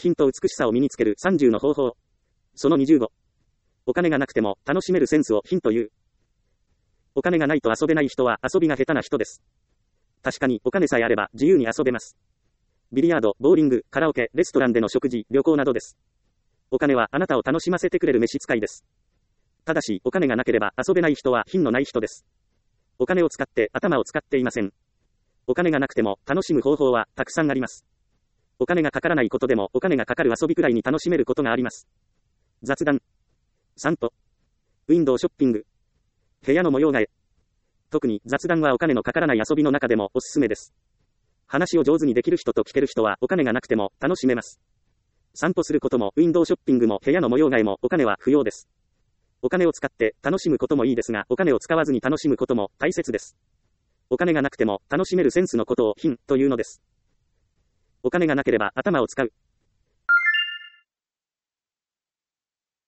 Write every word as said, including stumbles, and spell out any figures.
品と美しさを身につけるさんじゅうの方法。そのにじゅうご。お金がなくても楽しめるセンスを品という。お金がないと遊べない人は遊びが下手な人です。確かにお金さえあれば自由に遊べます。ビリヤード、ボーリング、カラオケ、レストランでの食事、旅行などです。お金はあなたを楽しませてくれる召使いです。ただし、お金がなければ遊べない人は品のない人です。お金を使って頭を使っていません。お金がなくても楽しむ方法はたくさんあります。お金がかからないことでもお金がかかる遊びくらいに楽しめることがあります。雑談。散歩。ウィンドウショッピング。部屋の模様替え。特に雑談はお金のかからない遊びの中でもおすすめです。話を上手にできる人と聞ける人はお金がなくても楽しめます。散歩することもウィンドウショッピングも部屋の模様替えもお金は不要です。お金を使って楽しむこともいいですが、お金を使わずに楽しむことも大切です。お金がなくても楽しめるセンスのことを品というのです。お金がなければ頭を使う。